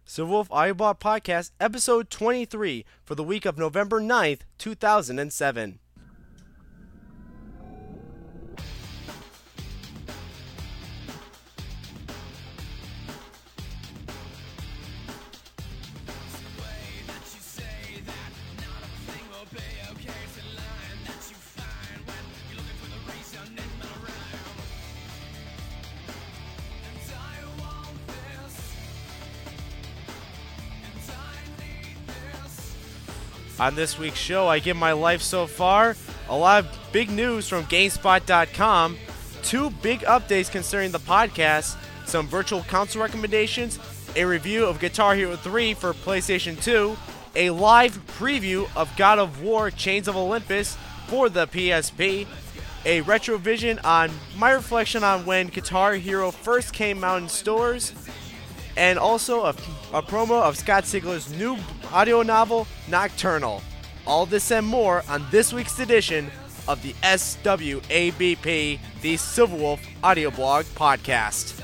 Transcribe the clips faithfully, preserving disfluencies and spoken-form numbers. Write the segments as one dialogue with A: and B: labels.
A: Silverwolf Audiobot Podcast, Episode twenty-three, for the week of November ninth, two thousand seven. On this week's show, I give my life so far, a lot of big news from GameSpot dot com, two big updates concerning the podcast, some virtual console recommendations, a review of Guitar Hero three for PlayStation two, a live preview of God of War Chains of Olympus for the P S P, a retrovision on my reflection on when Guitar Hero first came out in stores, and also a, a promo of Scott Sigler's new audio novel, Nocturnal. All this and more on this week's edition of the S W A B P, the Silverwolf Audio Blog Podcast.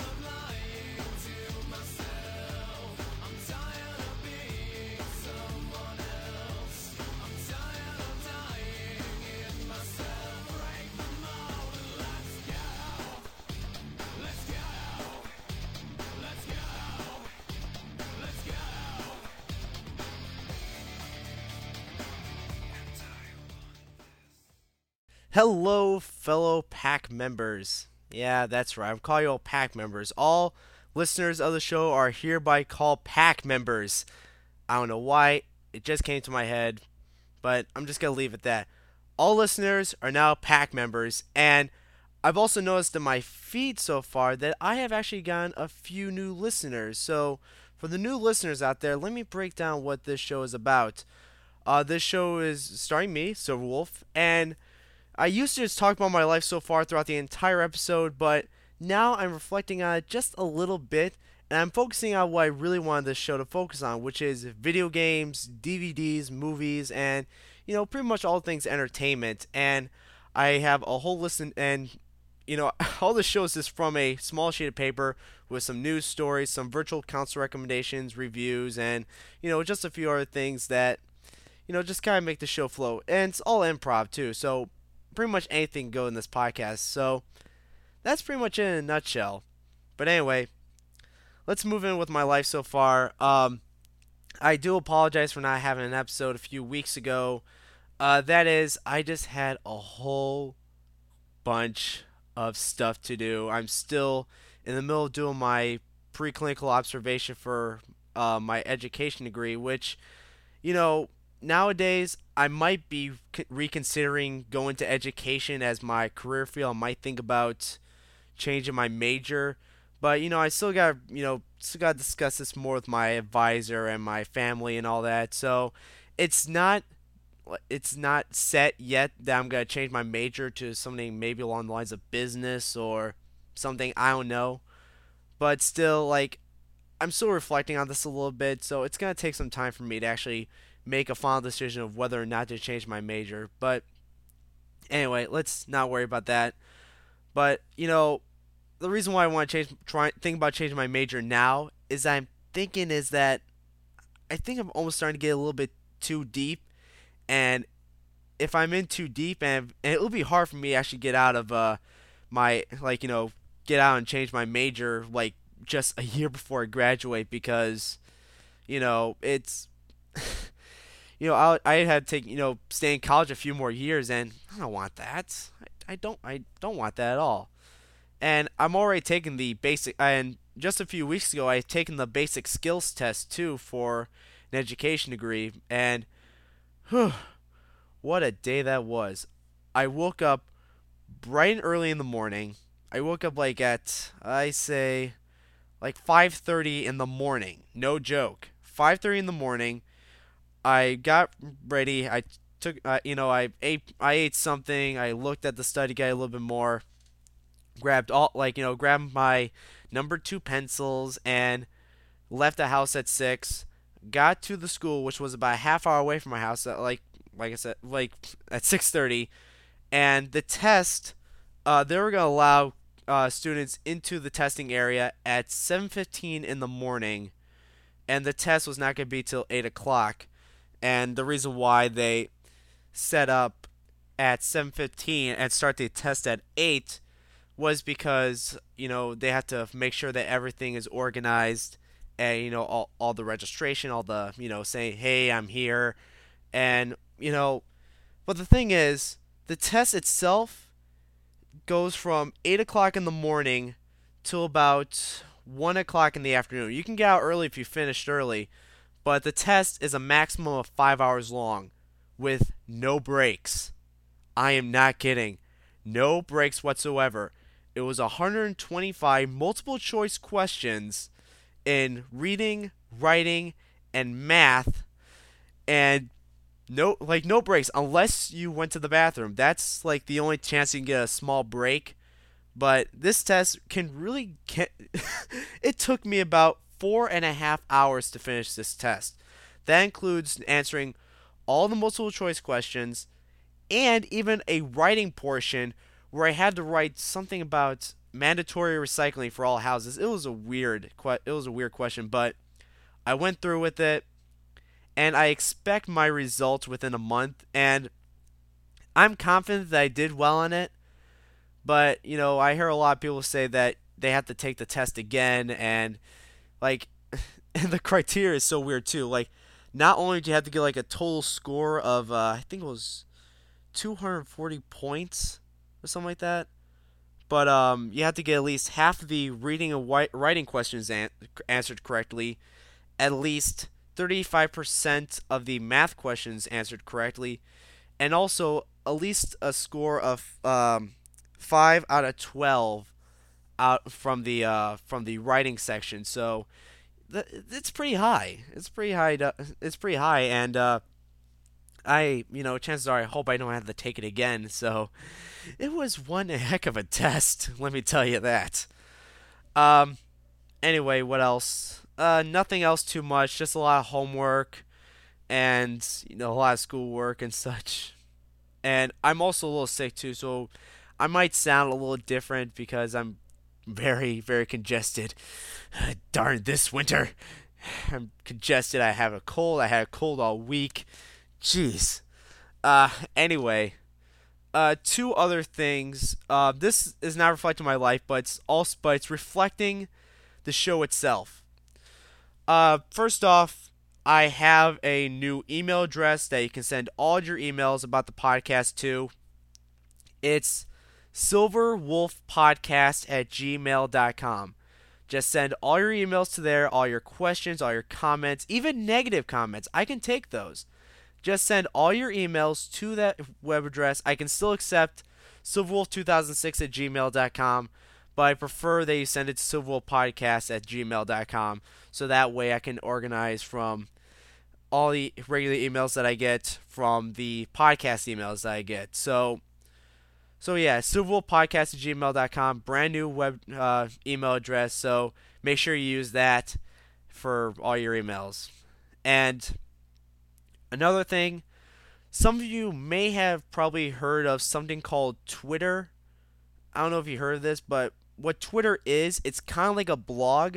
A: Hello, fellow pack members. Yeah, that's right. I'm calling you all pack members. All listeners of the show are hereby called pack members. I don't know why. It just came to my head, but I'm just going to leave it at that. All listeners are now pack members, and I've also noticed in my feed so far that I have actually gotten a few new listeners. So, for the new listeners out there, let me break down what this show is about. Uh, this show is starring me, Silverwolf, and I used to just talk about my life so far throughout the entire episode, but now I'm reflecting on it just a little bit, and I'm focusing on what I really wanted this show to focus on, which is video games, D V Ds, movies, and, you know, pretty much all things entertainment. And I have a whole list, and, and you know, all the shows is from a small sheet of paper with some news stories, some virtual console recommendations, reviews, and, you know, just a few other things that, you know, just kind of make the show flow. And it's all improv, too, so pretty much anything can go in this podcast. So that's pretty much it in a nutshell. But anyway, let's move in with my life so far. Um, I do apologize for not having an episode a few weeks ago. Uh, that is, I just had a whole bunch of stuff to do. I'm still in the middle of doing my preclinical observation for uh, my education degree, which, you know, nowadays I might be reconsidering going to education as my career field. I might think about changing my major, but you know, I still got you know still got to discuss this more with my advisor and my family and all that. So it's not it's not set yet that I'm gonna change my major to something maybe along the lines of business or something, I don't know. But still, like, I'm still reflecting on this a little bit, so it's gonna take some time for me to actually make a final decision of whether or not to change my major. But anyway, let's not worry about that. But you know, the reason why I want to change, try think about changing my major now is I'm thinking is that I think I'm almost starting to get a little bit too deep, and if I'm in too deep, and, and it'll be hard for me to actually get out of uh my like you know get out and change my major like just a year before I graduate, because you know it's you know, I I had to take, you know, stay in college a few more years, and I don't want that. I, I don't I don't want that at all. And I'm already taking the basic, and just a few weeks ago I had taken the basic skills test too for an education degree, and whew, what a day that was. I woke up bright and early in the morning. I woke up like at I say like five thirty in the morning. No joke. five thirty in the morning. I got ready. I took, uh, you know, I ate, I ate something. I looked at the study guide a little bit more. Grabbed all, like, you know, grabbed my number two pencils and left the house at six. Got to the school, which was about a half hour away from my house. At like, like I said, like at six thirty. And the test, uh, they were gonna allow uh, students into the testing area at seven fifteen in the morning. and the test was not going to be till eight o'clock. And the reason why they set up at seven fifteen and start the test at eight was because, you know, they have to make sure that everything is organized, and, you know, all, all the registration, all the, you know, saying, hey, I'm here. And, you know, but the thing is, the test itself goes from eight o'clock in the morning till about one o'clock in the afternoon. You can get out early if you finished early, but the test is a maximum of five hours long with no breaks. I am not kidding. No breaks whatsoever. It was one hundred twenty-five multiple choice questions in reading, writing, and math, and no, like no breaks unless you went to the bathroom. That's like the only chance you can get a small break. But this test can really get. It took me about four and a half hours to finish this test. That includes answering all the multiple choice questions and even a writing portion where I had to write something about mandatory recycling for all houses. It was a weird, it was a weird question, but I went through with it, and I expect my results within a month. And I'm confident that I did well on it. But, you know, I hear a lot of people say that they have to take the test again, and like and the criteria is so weird too. Like, not only do you have to get like a total score of uh, I think it was two hundred forty points or something like that, but um, you have to get at least half of the reading and writing questions an- answered correctly, at least thirty-five percent of the math questions answered correctly, and also at least a score of um, five out of twelve out from the uh, from the writing section. So th- it's pretty high. It's pretty high. To, it's pretty high, and uh, I, you know, chances are I hope I don't have to take it again. So it was one heck of a test. Let me tell you that. Um. Anyway, what else? Uh, nothing else too much. Just a lot of homework, and, you know, a lot of schoolwork and such. And I'm also a little sick too, so I might sound a little different because I'm very, very congested. Darn this winter. I'm congested. I have a cold. I had a cold all week. Jeez. Uh, anyway, uh, two other things. Uh, this is not reflecting my life, but it's also, but it's reflecting the show itself. Uh, first off, I have a new email address that you can send all your emails about the podcast to. It's silverwolfpodcast at gmail dot com. Just send all your emails to there, all your questions, all your comments, even negative comments. I can take those. Just send all your emails to that web address. I can still accept silverwolf two thousand six at gmail dot com, but I prefer that you send it to silverwolfpodcast at gmail dot com, so that way I can organize from all the regular emails that I get from the podcast emails that I get. So, so yeah, silverwolfpodcast at gmail dot com, brand new web uh, email address, so make sure you use that for all your emails. And another thing, some of you may have probably heard of something called Twitter. I don't know if you heard of this, but what Twitter is, it's kind of like a blog,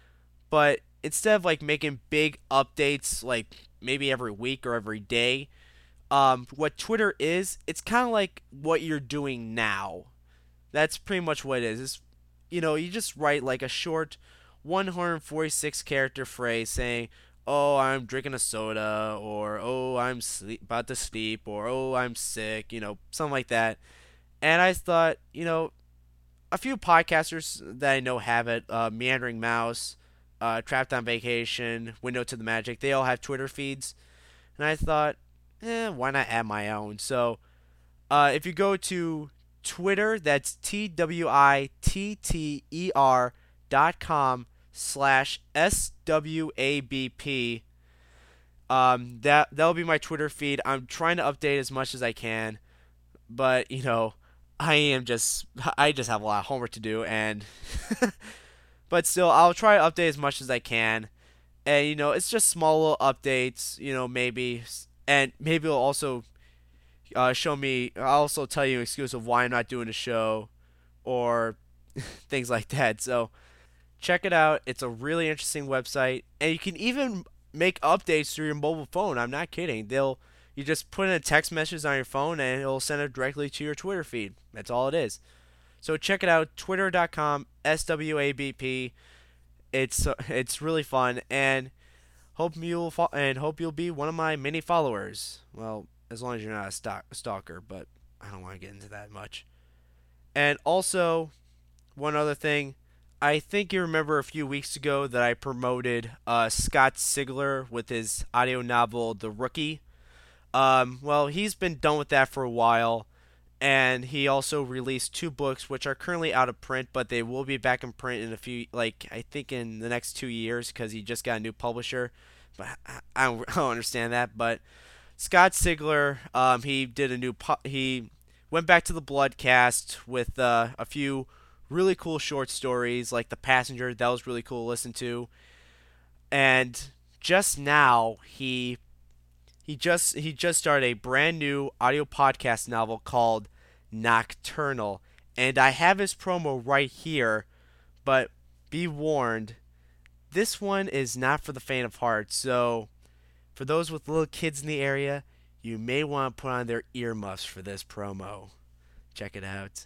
A: but instead of like making big updates like maybe every week or every day, um, what Twitter is, it's kind of like what you're doing now. That's pretty much what it is. It's, you know, you just write like a short one hundred forty-six character phrase saying, oh, I'm drinking a soda, or oh, I'm sleep, about to sleep, or oh, I'm sick, you know, something like that. And I thought, you know, a few podcasters that I know have it, uh, Meandering Mouse, uh, Trapped on Vacation, Window to the Magic, they all have Twitter feeds. And I thought, eh, why not add my own? So, uh, if you go to Twitter, that's T W I T T E R dot com slash S W A B P. Um, that, that'll be my Twitter feed. I'm trying to update as much as I can, but, you know, I am just, I just have a lot of homework to do, and, but still, I'll try to update as much as I can, and, you know, it's just small little updates, you know, maybe, and maybe it'll also, uh, show me, I'll also tell you an excuse of why I'm not doing a show, or things like that, so, Check it out. It's a really interesting website, and you can even make updates through your mobile phone. I'm not kidding. They'll you just put in a text message on your phone, and it'll send it directly to your Twitter feed. That's all it is. So check it out. Twitter dot com S W A B P. It's uh, it's really fun, and hope you'll fo- and hope you'll be one of my many followers. Well, as long as you're not a stalk- stalker, but I don't want to get into that much. And also, one other thing, I think you remember a few weeks ago that I promoted uh, Scott Sigler with his audio novel The Rookie. Um, well, he's been done with that for a while, and he also released two books which are currently out of print, but they will be back in print in a few, like I think in the next two years, because he just got a new publisher. But I don't, I don't understand that. But Scott Sigler, um, he did a new, pu- he went back to the Bloodcast with uh, a few really cool short stories, like The Passenger. That was really cool to listen to. And just now, he he just he just started a brand new audio podcast novel called Nocturnal, and I have his promo right here. But be warned, this one is not for the faint of heart. So for those with little kids in the area, you may want to put on their earmuffs for this promo. Check it out.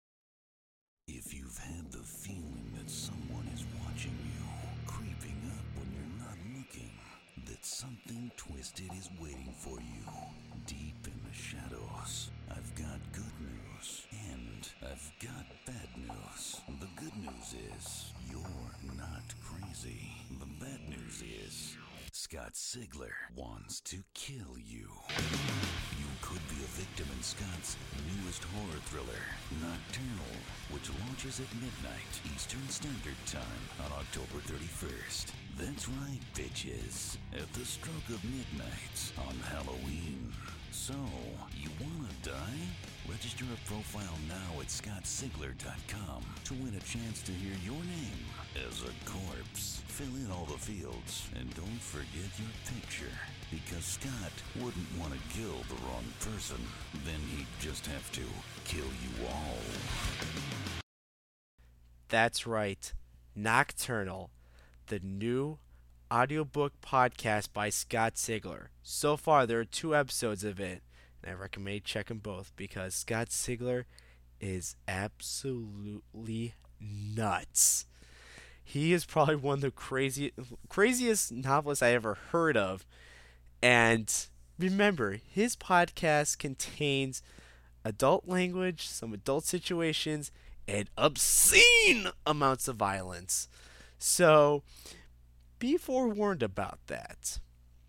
B: If you've had the feeling that someone is watching you, creeping up when you're not looking, that something twisted is waiting for you, deep in the shadows, I've got good news, and I've got bad news. The good news is, you're not crazy. The bad news is, Scott Sigler wants to kill you. You could be a victim in Scott's newest horror thriller, Nocturnal, which launches at midnight Eastern Standard Time on October thirty-first. That's right, bitches. At the stroke of midnight on Halloween. So, you wanna die? Register a profile now at scott sigler dot com to win a chance to hear your name as a corpse. Fill in all the fields and don't forget your picture, because Scott wouldn't want to kill the wrong person. Then he'd just have to kill you all.
A: That's right. Nocturnal, the new audiobook podcast by Scott Sigler. So far, there are two episodes of it, and I recommend checking both because Scott Sigler is absolutely nuts. He is probably one of the crazy, craziest novelists I ever heard of. And remember, his podcast contains adult language, some adult situations, and obscene amounts of violence. So, be forewarned about that.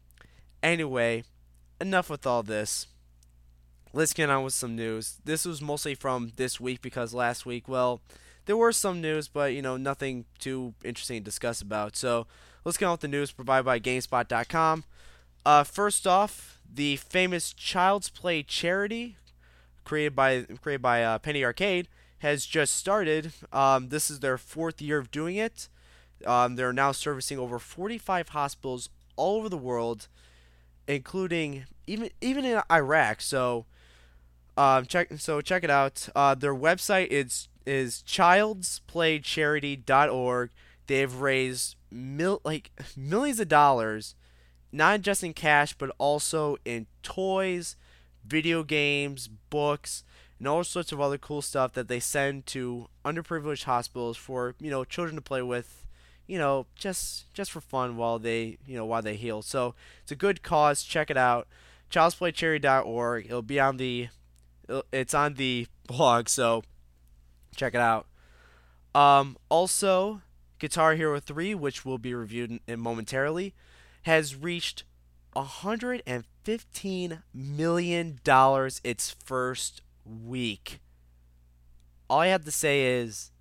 A: Anyway, enough with all this. Let's get on with some news. This was mostly from this week because last week, well, there were some news, but you know, nothing too interesting to discuss about. So let's get on with the news provided by GameSpot dot com. Uh, first off, the famous Child's Play charity created by created by uh, Penny Arcade has just started. Um, this is their fourth year of doing it. Um, they're now servicing over forty-five hospitals all over the world, including even even in Iraq. So, um, check so check it out. Uh, their website is is childs play charity dot org. They've raised mil- like millions of dollars, not just in cash, but also in toys, video games, books, and all sorts of other cool stuff that they send to underprivileged hospitals for, you know, children to play with, you know, just just for fun while they, you know, while they heal. So it's a good cause. Check it out, childs play charity dot org. It'll be on the, it's on the blog, so check it out. Um, also, Guitar Hero three, which will be reviewed in, in momentarily, has reached one hundred fifteen million dollars its first week. All I have to say is,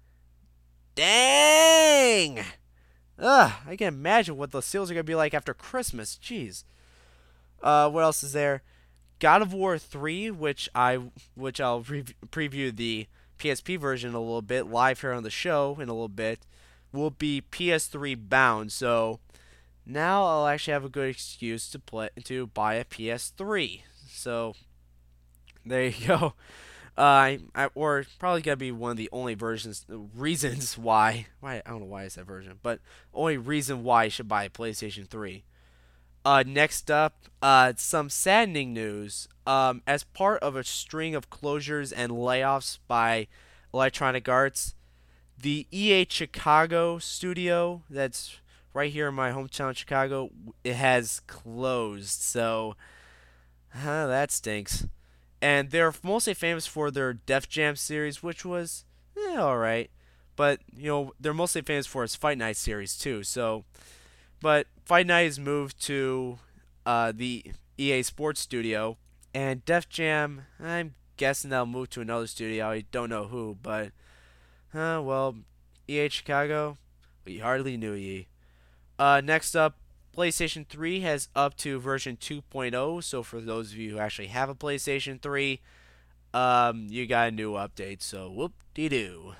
A: dang! Ugh, I can imagine what the sales are going to be like after Christmas. Jeez. Uh, what else is there? God of War three, which I which I'll re- preview the P S P version a little bit live here on the show in a little bit, will be P S three bound. So now I'll actually have a good excuse to play to buy a P S three. So there you go. Uh, I, I, or probably gonna be one of the only versions reasons why why I don't know why I said version, but only reason why you should buy a PlayStation three. Uh, next up, uh, some saddening news. Um, as part of a string of closures and layoffs by Electronic Arts, the E A Chicago studio that's right here in my hometown, Chicago, it has closed. So, huh, that stinks. And they're mostly famous for their Def Jam series, which was eh, all right. But you know, they're mostly famous for its Fight Night series too. So, but Fight Night has moved to uh, the E A Sports Studio, and Def Jam, I'm guessing they'll move to another studio. I don't know who, but uh, well, E A Chicago, we hardly knew ye. Uh, next up, PlayStation three has up to version two point oh. So for those of you who actually have a PlayStation three, um, you got a new update. So whoop de doo.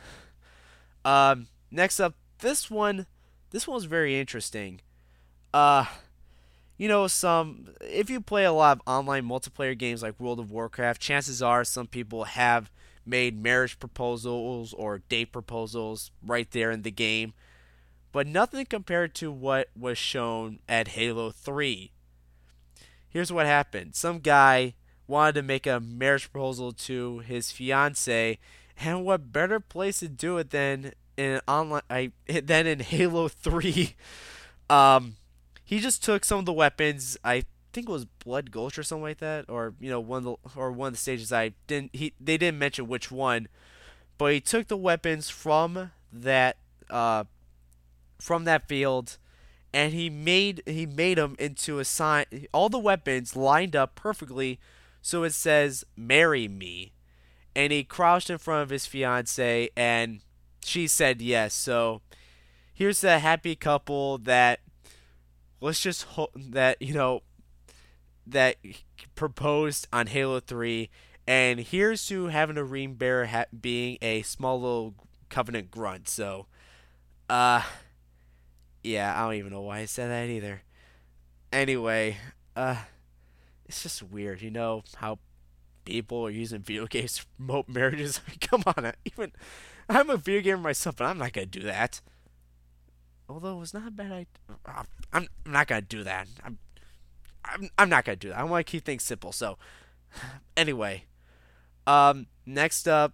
A: Um, next up, this one, this one's very interesting. Uh, you know, some if you play a lot of online multiplayer games like World of Warcraft, chances are some people have made marriage proposals or date proposals right there in the game, but nothing compared to what was shown at Halo three. Here's what happened. Some guy wanted to make a marriage proposal to his fiance, and what better place to do it than in online I, than in Halo three. Um he just took some of the weapons. I think it was Blood Gulch or something like that, or you know one of the or one of the stages. I didn't. He they didn't mention which one, but he took the weapons from that uh from that field, and he made he made them into a sign. All the weapons lined up perfectly, so it says "Marry me," and he crouched in front of his fiance, and she said yes. So here's the happy couple that let's just hope that you know that proposed on Halo three, and here's to having a ring bearer ha- being a small little Covenant grunt. So, uh, yeah, I don't even know why I said that either. Anyway, uh, it's just weird, you know how people are using video games to promote marriages. Come on, even I'm a video gamer myself, but I'm not gonna do that. Although it was not a bad idea. I'm, I'm not gonna do that. I'm I'm I'm not gonna do that. I want to keep things simple. So, anyway, um, next up,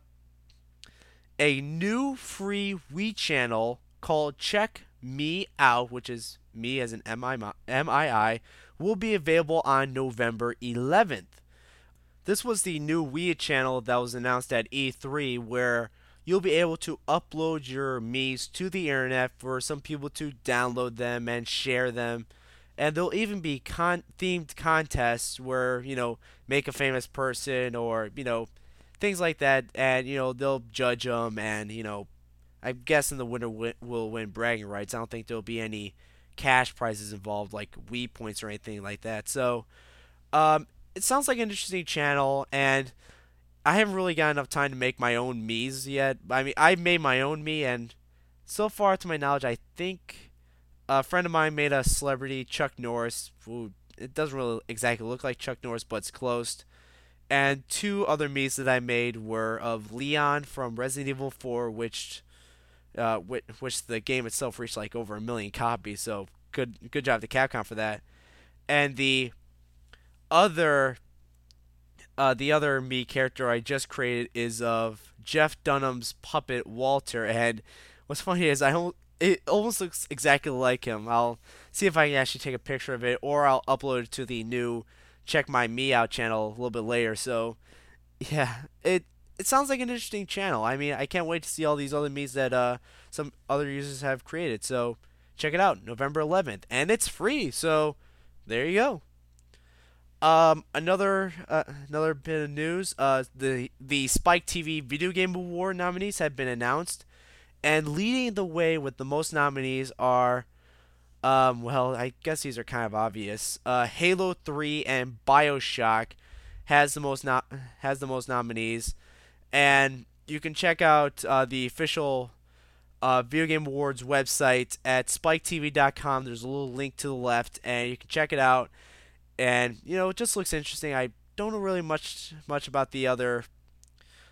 A: a new free Wii channel called Check Me Out, which is me as an M I I, will be available on November eleventh. This was the new Wii channel that was announced at E three, where you'll be able to upload your Miis to the internet for some people to download them and share them. And there'll even be con- themed contests where, you know, make a famous person or, you know, things like that. And, you know, they'll judge them. And, you know, I'm guessing the winner wi- will win bragging rights. I don't think there'll be any cash prizes involved, like Wii points or anything like that. So, um, it sounds like an interesting channel. And I haven't really got enough time to make my own Miis yet. I mean, I've made my own Mii. And so far, to my knowledge, I think a friend of mine made a celebrity, Chuck Norris, who it doesn't really exactly look like Chuck Norris, but it's close. And two other Miis that I made were of Leon from Resident Evil four, which, uh, which, which the game itself reached like over a million copies. So good, good job to Capcom for that. And the other, uh, the other Mii character I just created is of Jeff Dunham's puppet Walter. And what's funny is I don't. It almost looks exactly like him. I'll see if I can actually take a picture of it, or I'll upload it to the new Check My Mii Out channel a little bit later. So, yeah, it it sounds like an interesting channel. I mean, I can't wait to see all these other Miis that uh some other users have created. So, check it out, November eleventh, and it's free. So, there you go. Um, another uh, another bit of news. Uh, the the Spike T V Video Game Award nominees have been announced. And leading the way with the most nominees are, um, well, I guess these are kind of obvious. Uh, Halo three and BioShock has the most no- has the most nominees, and you can check out uh, the official uh, Video Game Awards website at spike t v dot com. There's a little link to the left, and you can check it out. And you know, it just looks interesting. I don't know really much much about the other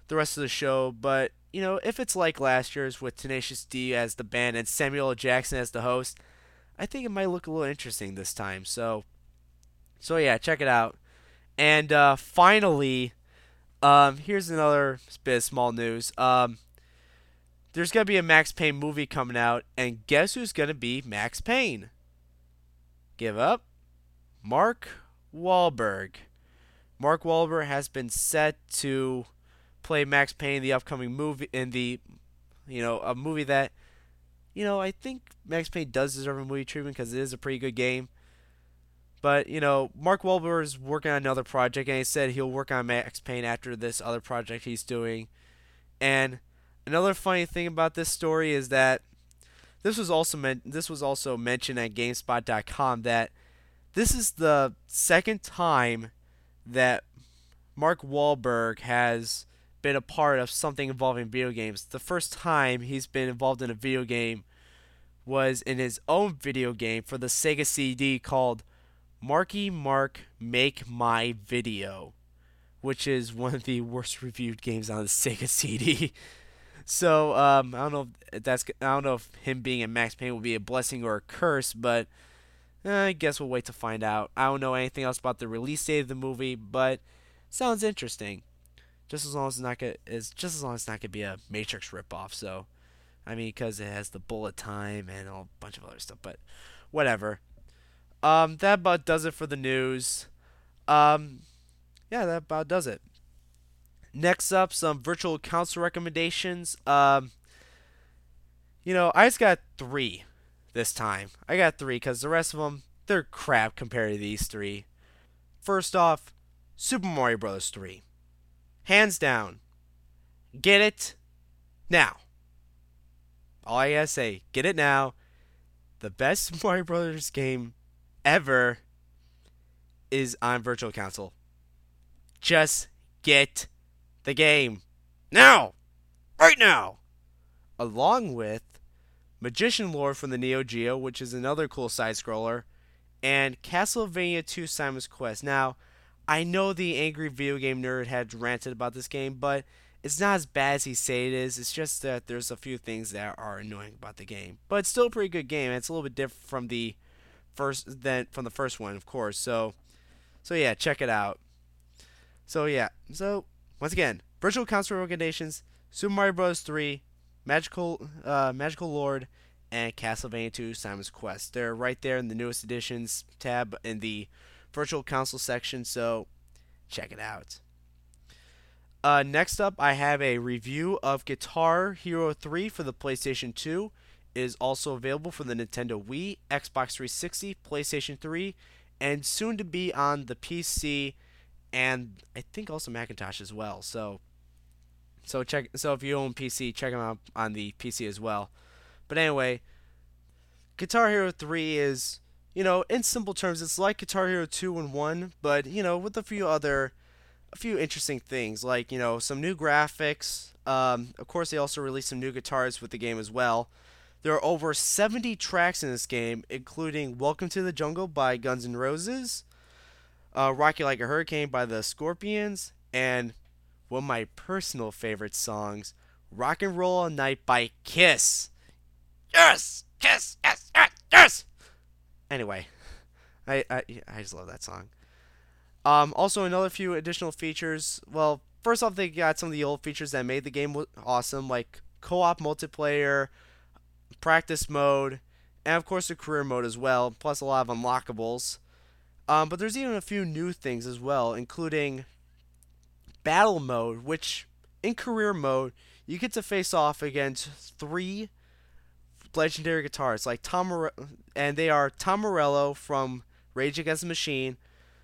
A: the rest of the show. But you know, if it's like last year's with Tenacious D as the band and Samuel L. Jackson as the host, I think it might look a little interesting this time. So, so yeah, check it out. And uh, finally, um, here's another bit of small news. Um, there's gonna be a Max Payne movie coming out, and guess who's gonna be Max Payne? Give up, Mark Wahlberg. Mark Wahlberg has been set to play Max Payne in the upcoming movie in the you know a movie that you know I think Max Payne does deserve a movie treatment because it is a pretty good game. But you know Mark Wahlberg is working on another project, and he said he'll work on Max Payne after this other project he's doing. And another funny thing about this story is that this was also men- this was also mentioned at GameSpot dot com that this is the second time that Mark Wahlberg has been a part of something involving video games. The first time he's been involved in a video game was in his own video game for the Sega C D called Marky Mark Make My Video, which is one of the worst reviewed games on the Sega C D. So um, I don't know if that's I don't know if him being in Max Payne will be a blessing or a curse, but eh, I guess we'll wait to find out. I don't know anything else about the release date of the movie, but sounds interesting. Just as long as it's not gonna, is just as long as it's not gonna be a Matrix ripoff. So, I mean, because it has the bullet time and a bunch of other stuff, but whatever. Um, that about does it for the news. Um, yeah, that about does it. Next up, some virtual console recommendations. Um, you know, I just got three this time. I got three because the rest of them they're crap compared to these three. First off, Super Mario Bros. three. Hands down. Get it now. All I gotta say, get it now. The best Mario Brothers game ever is on Virtual Console. Just get the game. Now! Right now! Along with Magician Lord from the Neo Geo, which is another cool side-scroller, and Castlevania two Simon's Quest. Now, I know the angry video game nerd had ranted about this game, but it's not as bad as he say it is. It's just that there's a few things that are annoying about the game, but it's still a pretty good game. And it's a little bit different from the first than from the first one, of course. So, so yeah, check it out. So yeah, so once again, Virtual Console recommendations: Super Mario Bros. three, Magical uh, Magical Lord, and Castlevania two Simon's Quest. They're right there in the newest editions tab in the Virtual Console section, so check it out. Uh, next up, I have a review of Guitar Hero three for the PlayStation two. It is also available for the Nintendo Wii, Xbox three sixty, PlayStation three, and soon to be on the P C and I think also Macintosh as well. So, so check. So if you own P C, check them out on the P C as well. But anyway, Guitar Hero three is, you know, in simple terms, it's like Guitar Hero two and one, but, you know, with a few other, a few interesting things, like, you know, some new graphics. Um, of course, they also released some new guitars with the game as well. There are over seventy tracks in this game, including Welcome to the Jungle by Guns N' Roses, uh, Rock You Like a Hurricane by the Scorpions, and one of my personal favorite songs, Rock and Roll All Night by Kiss. Yes! Kiss! Yes! Yes! Yes! Anyway, I, I I just love that song. Um, also, another few additional features. Well, first off, they got some of the old features that made the game awesome, like co-op multiplayer, practice mode, and of course the career mode as well, plus a lot of unlockables. Um, but there's even a few new things as well, including battle mode, which in career mode you get to face off against three legendary guitarists, like Tom, Mor- and they are Tom Morello from Rage Against the Machine,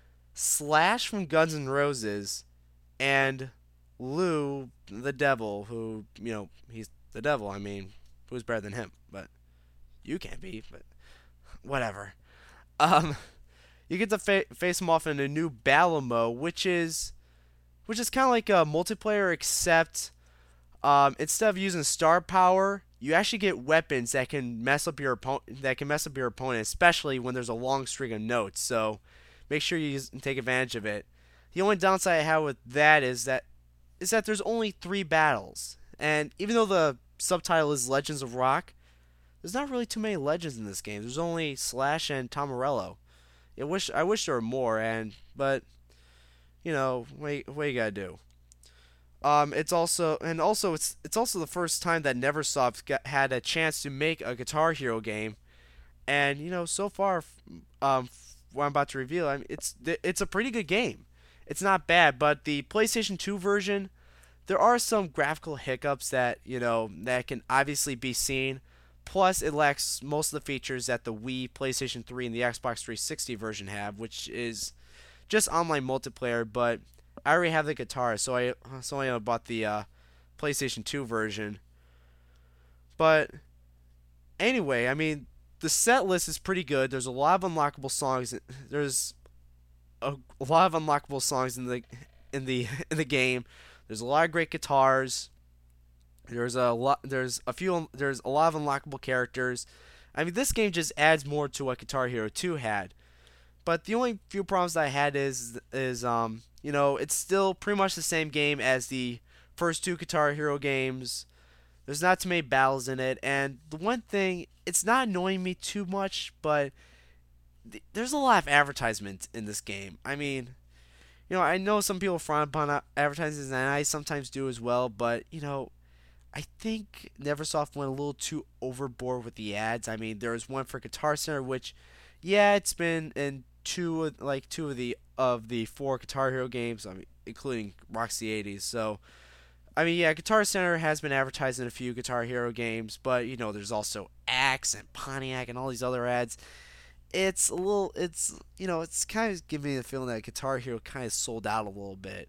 A: Slash from Guns N' Roses, and Lou the Devil, who, you know, he's the devil. I mean, who's better than him? But you can't be, but whatever. Um, you get to fa- face him off in a new battle mode, which is, which is kind of like a multiplayer, except um, instead of using star power, you actually get weapons that can mess up your opponent. That can mess up your opponent, especially when there's a long string of notes. So make sure you use, take advantage of it. The only downside I have with that is that is that there's only three battles, and even though the subtitle is Legends of Rock, there's not really too many legends in this game. There's only Slash and Tom Morello. I wish I wish there were more, and but you know, what, what you gotta do. Um, it's also and also it's it's also the first time that NeverSoft got, had a chance to make a Guitar Hero game, and you know, so far, um, what I'm about to reveal, I mean, it's it's a pretty good game. It's not bad, but the PlayStation two version, there are some graphical hiccups that you know that can obviously be seen. Plus, it lacks most of the features that the Wii, PlayStation three, and the Xbox three sixty version have, which is just online multiplayer. But I already have the guitar, so I so I bought the uh, PlayStation two version. But anyway, I mean, the set list is pretty good. There's a lot of unlockable songs. There's a, a lot of unlockable songs in the in the in the game. There's a lot of great guitars. There's a lot. There's a few. There's a lot of unlockable characters. I mean, this game just adds more to what Guitar Hero two had. But the only few problems that I had is is um you know it's still pretty much the same game as the first two Guitar Hero games. There's not too many battles in it, and the one thing, it's not annoying me too much, but th- there's a lot of advertisements in this game. I mean, you know, I know some people frown upon advertisements, and I sometimes do as well, but you know, I think NeverSoft went a little too overboard with the ads. I mean, there was one for Guitar Center, which, yeah, it's been in two like two of the of the four Guitar Hero games, I mean, including Roxy eighties. So, I mean, yeah, Guitar Center has been advertised in a few Guitar Hero games, but you know, there's also Axe and Pontiac and all these other ads. It's a little, it's you know, it's kind of giving me the feeling that Guitar Hero kind of sold out a little bit.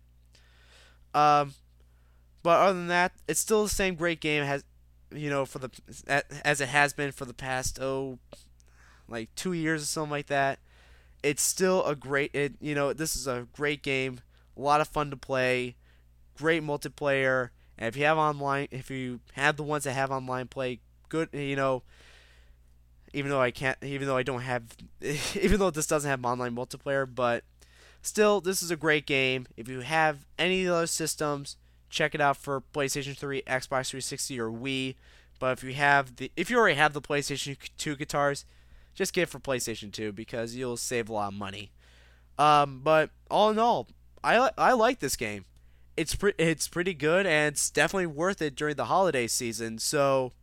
A: Um, But other than that, it's still the same great game has, you know, for the as it has been for the past oh, like two years or something like that. It's still a great it you know this is a great game, a lot of fun to play, great multiplayer, and if you have online, if you have the ones that have online play, good you know. Even though I can't, even though I don't have, even though this doesn't have online multiplayer, but still, this is a great game. If you have any of those systems, check it out for PlayStation three, Xbox three sixty, or Wii. But if you have the, if you already have the PlayStation two guitars, just get it for PlayStation two because you'll save a lot of money. Um, but all in all, I I like this game. It's pre- it's pretty good and it's definitely worth it during the holiday season. So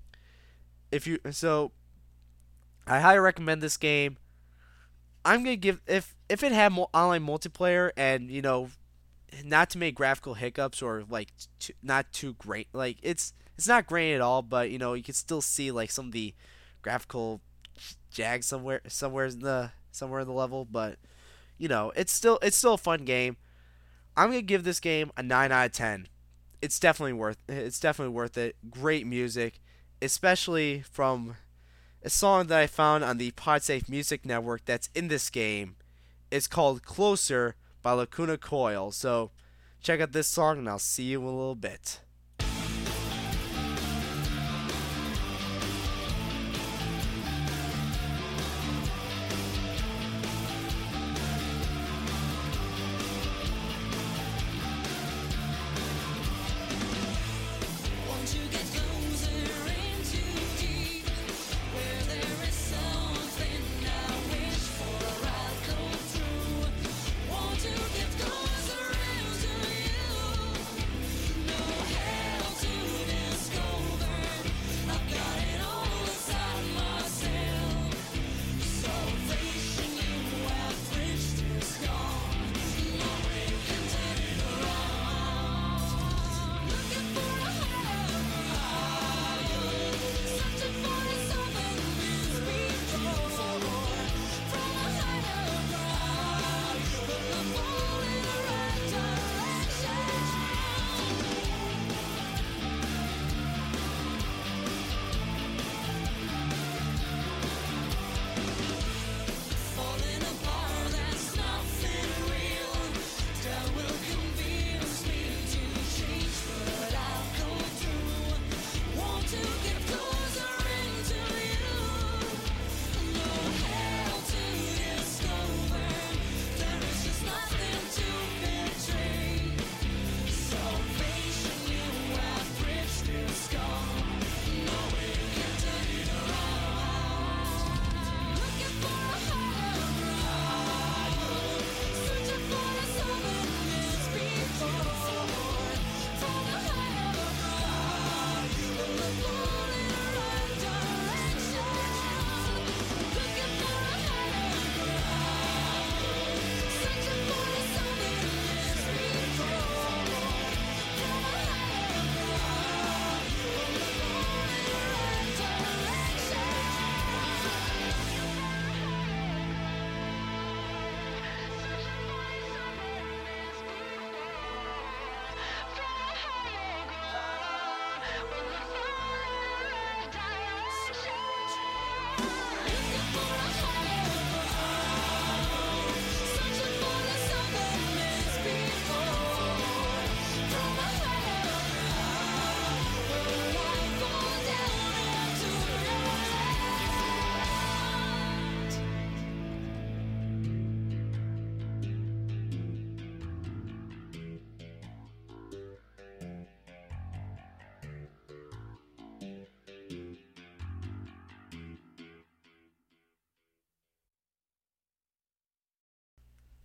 A: if you so, I highly recommend this game. I'm gonna give if if it had mo- online multiplayer and you know not too many graphical hiccups or like too, not too great. Like it's it's not great at all, but you know you can still see like some of the graphical jags somewhere somewhere in the somewhere in the level. But you know it's still it's still a fun game. I'm gonna give this game a nine out of ten. It's definitely worth it's definitely worth it. Great music, especially from a song that I found on the PodSafe Music Network that's in this game. It's called Closer by Lacuna Coil. So check out this song and I'll see you in a little bit.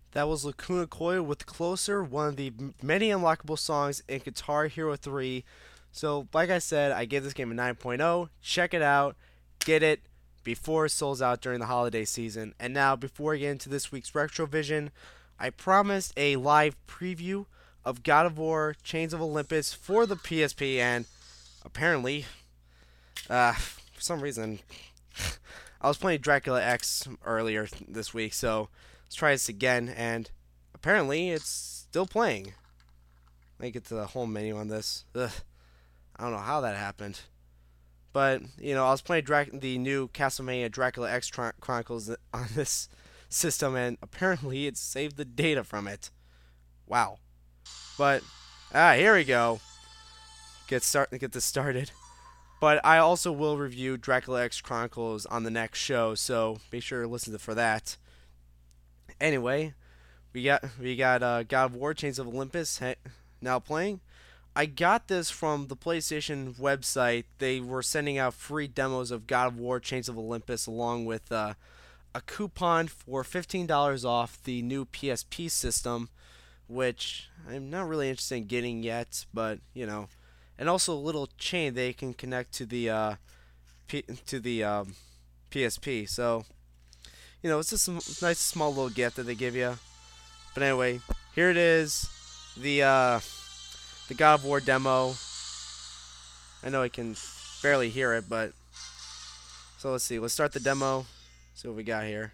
A: That was Lacuna Coil with Closer, one of the m- many unlockable songs in Guitar Hero three. So, like I said, I gave this game a 9.0. Check it out, get it before it sells out during the holiday season. And now, before we get into this week's Retrovision, I promised a live preview of God of War Chains of Olympus for the P S P, and apparently, uh, for some reason, I was playing Dracula X earlier this week, so let's try this again, and apparently it's still playing. Let me get to the home menu on this. Ugh, I don't know how that happened. But, you know, I was playing Drac- the new Castlevania Dracula X Tr- Chronicles on this system, and apparently it saved the data from it. Wow. But, ah, here we go. Get start get this started. But I also will review Dracula X Chronicles on the next show, so be sure to listen to for that. Anyway, we got we got uh, God of War: Chains of Olympus he- now playing. I got this from the PlayStation website. They were sending out free demos of God of War: Chains of Olympus along with uh, a coupon for fifteen dollars off the new P S P system, which I'm not really interested in getting yet, but you know, and also a little chain they can connect to the uh, P- to the um, P S P. So you know, it's just a nice small little gift that they give you. But anyway, here it is, the uh, the God of War demo. I know I can barely hear it, but so let's see. Let's start the demo. See what we got here.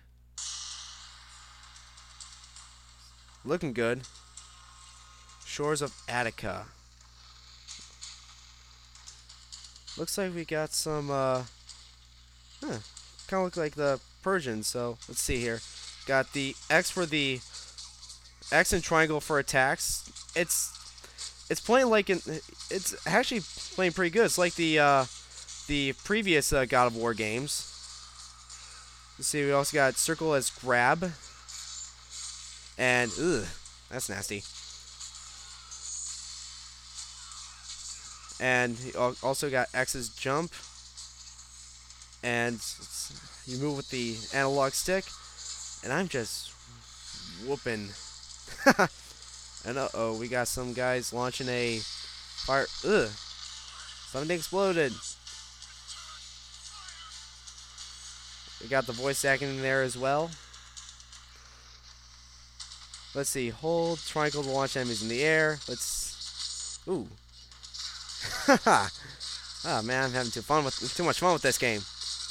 A: Looking good. Shores of Attica. Looks like we got some, uh, huh, kind of look like the Persians, so let's see here. Got the X for the, X and triangle for attacks. It's, it's playing like, an, it's actually playing pretty good. It's like the, uh, the previous uh, God of War games. Let's see, we also got circle as grab. And, ugh, that's nasty. And also got X's jump. And you move with the analog stick. And I'm just whooping. And uh-oh, we got some guys launching a fire. Ugh. Something exploded. We got the voice acting in there as well. Let's see. Hold triangle to launch enemies in the air. Let's. Ooh. Haha. Oh man, I'm having too fun with too much fun with this game.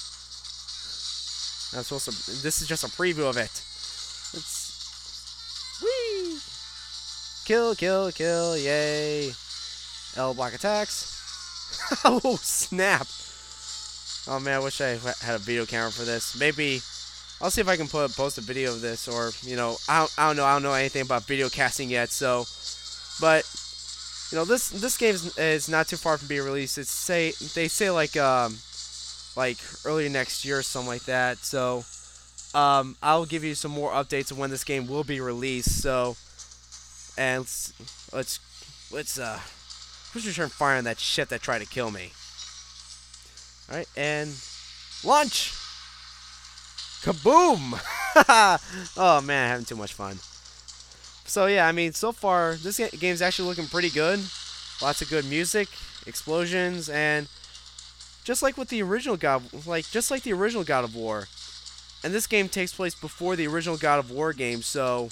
A: I'm supposed to. This is just a preview of it. Let's. Whee! Kill, kill, kill! Yay! L block attacks. Oh snap! Oh man, I wish I had a video camera for this. Maybe I'll see if I can put post a video of this, or you know, I don't, I don't know, I don't know anything about video casting yet. So, but you know, this this game is, is not too far from being released. It's say they say like um like early next year or something like that. So, um, I'll give you some more updates on when this game will be released. So, and let's let's, let's uh, let's return fire on that shit that tried to kill me. All right, and launch. Kaboom! Oh man, having too much fun. So yeah, I mean, so far this game's actually looking pretty good. Lots of good music, explosions, and just like with the original God, like just like the original God of War. And this game takes place before the original God of War game, so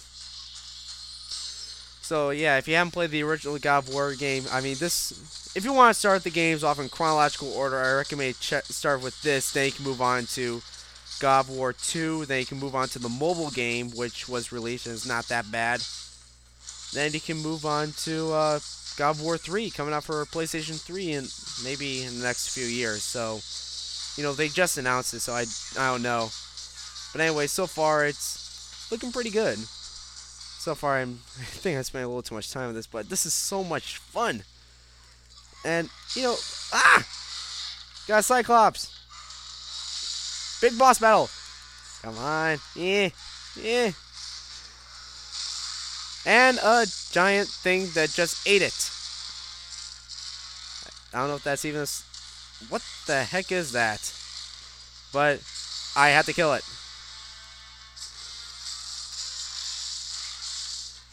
A: so yeah, if you haven't played the original God of War game, I mean this. If you want to start the games off in chronological order, I recommend you start with this. Then you can move on to God of War two. Then you can move on to the mobile game, which was released and is not that bad. Then you can move on to uh, God of War three, coming out for PlayStation three and maybe in the next few years. So, you know, they just announced it, so I, I don't know. But anyway, so far it's looking pretty good. So far, I'm, I think I spent a little too much time with this, but this is so much fun. And, you know, ah! Got a Cyclops. Big boss battle. Come on. Yeah. Yeah. And a giant thing that just ate it. I don't know if that's even a... What the heck is that? But I had to kill it.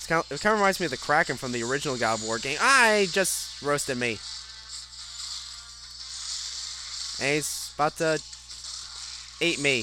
A: It's kind of, it kind of reminds me of the Kraken from the original God of War game. I just roasted me. And he's about to eat me.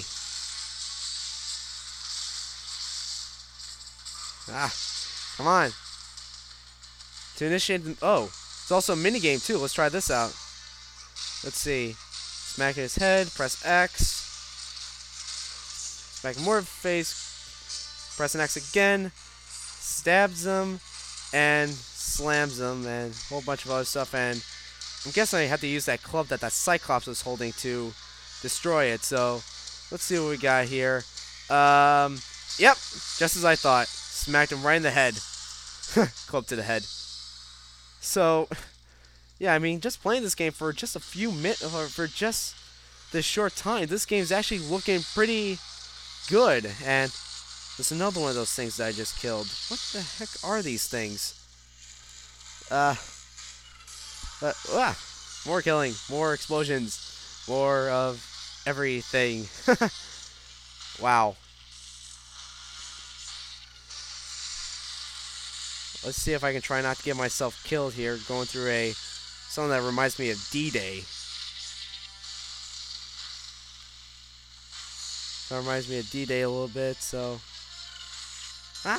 A: Ah, come on. To initiate, oh, it's also a mini game too. Let's try this out. Let's see. Smack his head. Press X. Smack more face. Press an X again. Stabs him and slams him and a whole bunch of other stuff. And I'm guessing I have to use that club that that Cyclops was holding to destroy it. So let's see what we got here. Um, yep, just as I thought. Smacked him right in the head. Club to the head. So, yeah, I mean, just playing this game for just a few minutes, or for just this short time, this game's actually looking pretty good. And there's another one of those things that I just killed. What the heck are these things? Uh, uh ah, more killing, more explosions, more of everything. Wow. Let's see if I can try not to get myself killed here, going through a something that reminds me of D-Day. That reminds me of D-Day a little bit, so... Ah!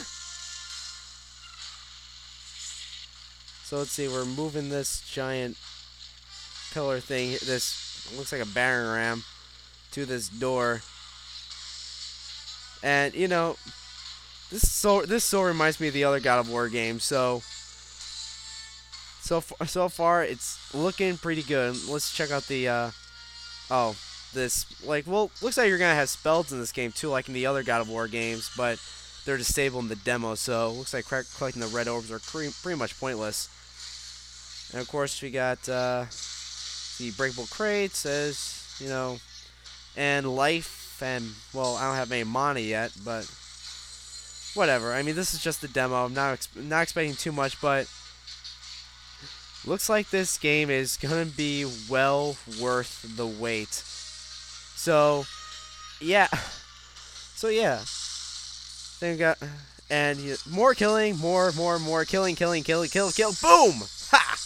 A: So let's see, we're moving this giant pillar thing, this looks like a battering ram, to this door. And, you know... This so this so reminds me of the other God of War game. So so far, so far it's looking pretty good. Let's check out the uh, oh this like well looks like you're gonna have spells in this game too, like in the other God of War games, but they're disabled in the demo. So looks like collecting the red orbs are pretty much pointless. And of course we got uh, the breakable crates as you know, and life and well I don't have any mana yet, but. Whatever. I mean, this is just a demo. I'm not ex not expecting too much, but looks like this game is gonna be well worth the wait. So, yeah. So yeah. Then we got and you, more killing, more, more, more killing, killing, killing, kill, kill, boom! Ha!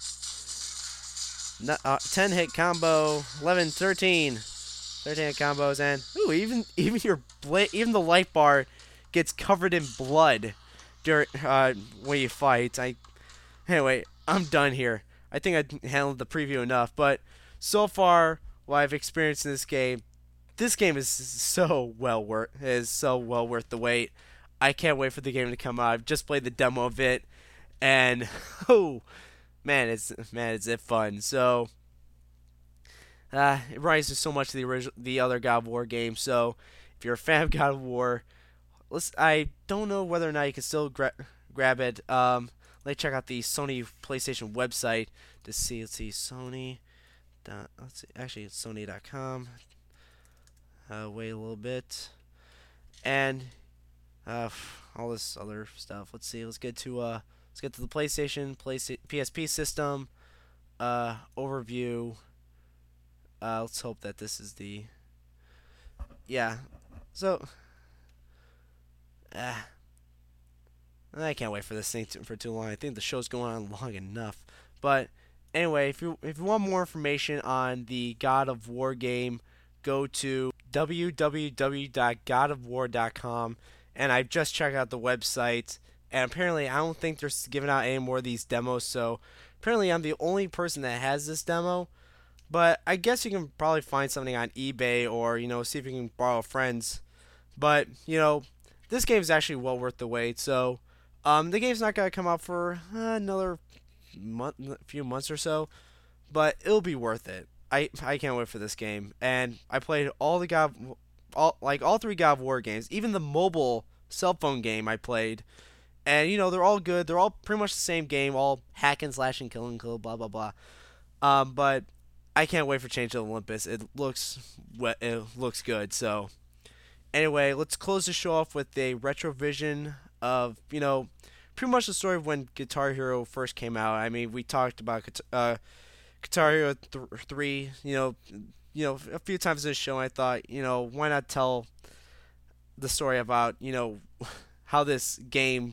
A: No, uh, ten hit combo, eleven, thirteen, thirteen hit combos, and ooh, even even your bla even the light bar. Gets covered in blood during uh, when you fight. I anyway, I'm done here. I think I handled the preview enough. But so far, what I've experienced in this game, this game is so well worth is so well worth the wait. I can't wait for the game to come out. I've just played the demo of it, and oh man, it's man, is it fun. So uh, it reminds me so much of the original, the other God of War game. So if you're a fan of God of War. Let's, I don't know whether or not you can still gra grab it. Um, let's check out the Sony PlayStation website to see. Let's see, Sony. Dot, let's see, actually, it's Sony dot com. Uh, wait a little bit, and uh, all this other stuff. Let's see. Let's get to uh, let's get to the PlayStation, PlayStation P S P system. Uh, overview. Uh, let's hope that this is the. Yeah. So. Ah, I can't wait for this thing to, for too long. I think the show's going on long enough. But anyway, if you if you want more information on the God of War game, go to w w w dot god of war dot com. And I've just checked out the website, and apparently I don't think they're giving out any more of these demos. So apparently I'm the only person that has this demo. But I guess you can probably find something on eBay or you know see if you can borrow friends. But you know. This game is actually well worth the wait. So, um, the game's not gonna come out for uh, another month, few months or so, but it'll be worth it. I I can't wait for this game, and I played all the God, all like all three God of War games, even the mobile cell phone game I played, and you know they're all good. They're all pretty much the same game, all hack and slash and kill and kill, blah blah blah. Um, but I can't wait for Change of Olympus. It looks it looks good. So. Anyway, let's close the show off with a retrovision of, you know, pretty much the story of when Guitar Hero first came out. I mean, we talked about uh, Guitar Hero th three, you know, you know, a few times in this show. I thought, you know, why not tell the story about, you know, how this game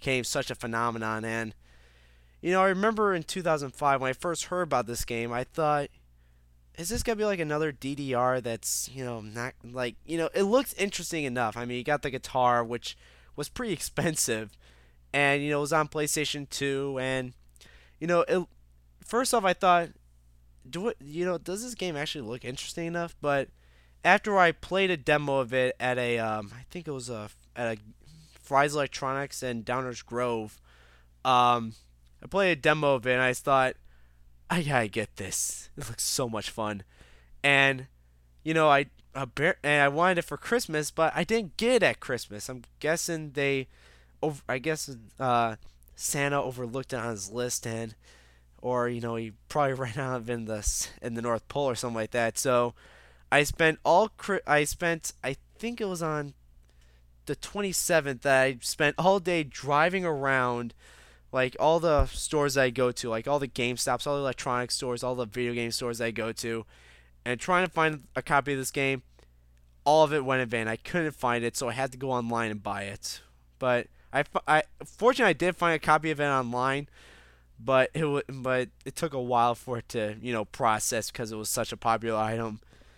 A: became such a phenomenon. And you know, I remember in two thousand five when I first heard about this game, I thought, is this gonna be like another D D R that's, you know, not like, you know, it looks interesting enough. I mean, you got the guitar, which was pretty expensive, and you know, it was on PlayStation two, and you know, it, first off, I thought, do it, you know, does this game actually look interesting enough? But after I played a demo of it at a, um, I think it was a at a Fry's Electronics in Downers Grove, um, I played a demo of it, and I thought, I gotta get this. It looks so much fun, and you know, I a bear, and I wanted it for Christmas, but I didn't get it at Christmas. I'm guessing they, over, I guess uh, Santa overlooked it on his list, and or you know, he probably ran out of it in the in the North Pole or something like that. So I spent all I spent I think it was on the twenty-seventh that I spent all day driving around like all the stores I go to, like all the GameStops, all the electronic stores, all the video game stores I go to, and trying to find a copy of this game. All of it went in vain. I couldn't find it, so I had to go online and buy it. But I, I fortunately I did find a copy of it online, but it w- but it took a while for it to, you know, process because it was such a popular item.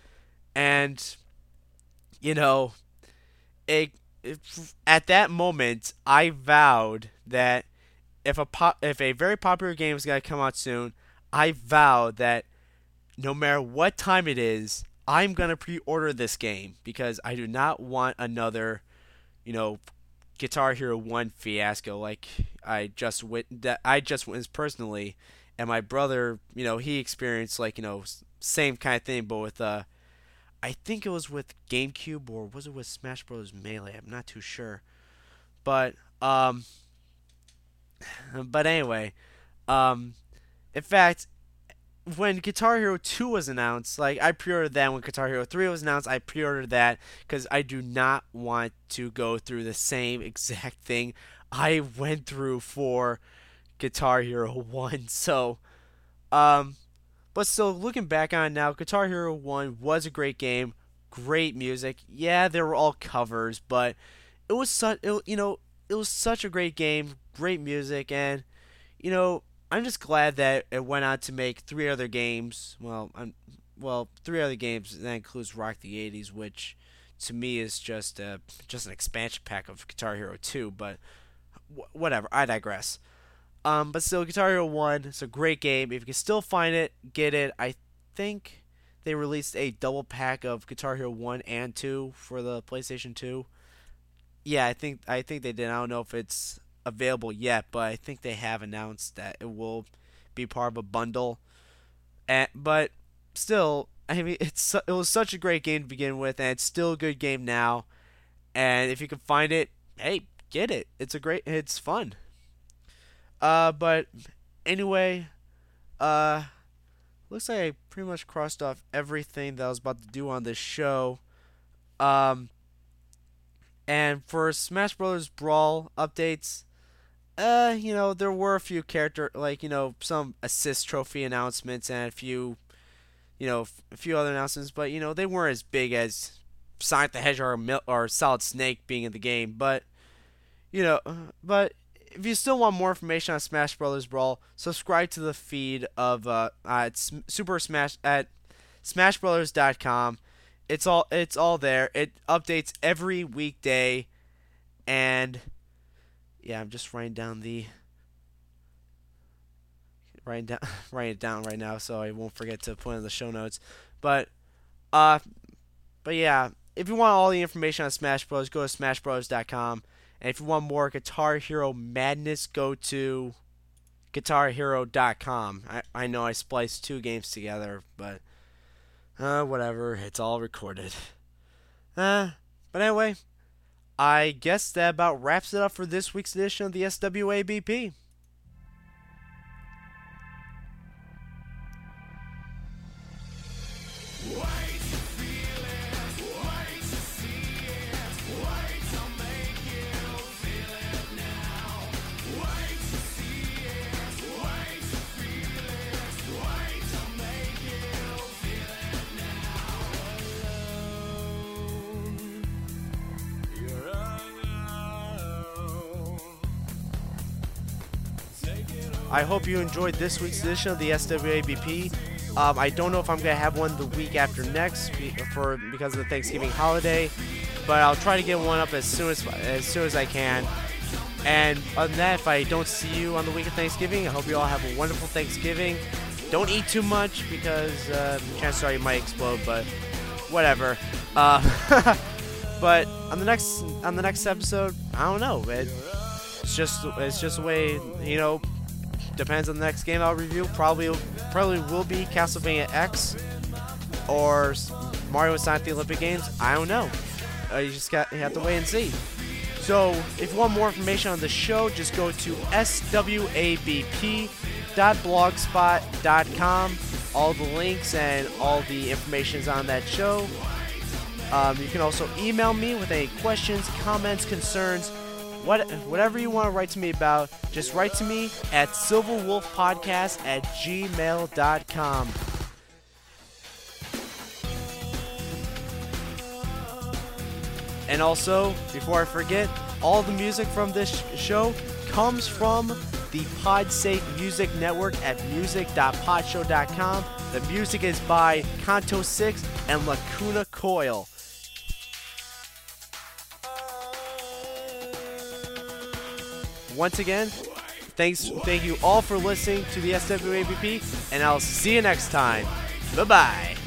A: And you know, it, it at that moment I vowed that if a pop, if a very popular game is gonna come out soon, I vow that no matter what time it is, I'm gonna pre-order this game because I do not want another, you know, Guitar Hero one fiasco like I just wit that I just witnessed personally, and my brother, you know, he experienced like, you know, same kind of thing, but with uh, I think it was with GameCube or was it with Smash Bros. Melee? I'm not too sure, but um, but anyway, um, in fact, when Guitar Hero two was announced, like I pre-ordered that. When Guitar Hero three was announced, I pre-ordered that because I do not want to go through the same exact thing I went through for Guitar Hero one. So, um, but still, looking back on it now, Guitar Hero one was a great game, great music. Yeah, they were all covers, but it was such, it, you know, it was such a great game, great music, and you know, I'm just glad that it went on to make three other games. Well, I'm, well, three other games. That includes Rock the eighties, which to me is just a, just an expansion pack of Guitar Hero two. But wh- whatever, I digress. Um, but still, Guitar Hero one, it's a great game. If you can still find it, get it. I think they released a double pack of Guitar Hero one and two for the PlayStation two. Yeah, I think I think they did. I don't know if it's available yet, but I think they have announced that it will be part of a bundle. And, but still, I mean, it's it was such a great game to begin with, and it's still a good game now. And if you can find it, hey, get it. It's a great, it's fun. Uh, but anyway, uh, looks like I pretty much crossed off everything that I was about to do on this show. Um, and for Smash Bros. Brawl updates, uh, you know, there were a few character, like, you know, some assist trophy announcements and a few, you know, a few other announcements, but, you know, they weren't as big as Sonic the Hedgehog or, Mil- or Solid Snake being in the game, but, you know, but if you still want more information on Smash Bros. Brawl, subscribe to the feed of, uh, at Super Smash, at smash brothers dot com. It's all, it's all there. It updates every weekday, and yeah, I'm just writing down the writing down writing it down right now so I won't forget to put in the show notes. But uh but yeah, if you want all the information on Smash Bros, go to smash brothers dot com. And if you want more Guitar Hero madness, go to guitar hero dot com. I, I know I spliced two games together, but uh whatever, it's all recorded. Uh but anyway, I guess that about wraps it up for this week's edition of the S W A B P. I hope you enjoyed this week's edition of the S W A B P. Um, I don't know if I'm gonna have one the week after next for because of the Thanksgiving holiday, but I'll try to get one up as soon as as soon as I can. And other than that, if I don't see you on the week of Thanksgiving, I hope you all have a wonderful Thanksgiving. Don't eat too much because uh, chances are you might explode, but whatever. Uh, but on the next on the next episode, I don't know. It, it's just it's just a way, you know. Depends on the next game I'll review. Probably probably will be Castlevania X or Mario and Sonic the Olympic Games. I don't know. Uh, you just got you have to wait and see. So if you want more information on the show, just go to S W A B P dot blogspot dot com. All the links and all the information is on that show. Um, you can also email me with any questions, comments, concerns. What, whatever you want to write to me about, just write to me at silverwolfpodcast at gmail dot com. And also, before I forget, all the music from this sh- show comes from the Podsafe Music Network at music dot podshow dot com. The music is by Kanto six and Lacuna Coil. Once again, thanks, thank you all for listening to the S W A B P, and I'll see you next time. Bye-bye.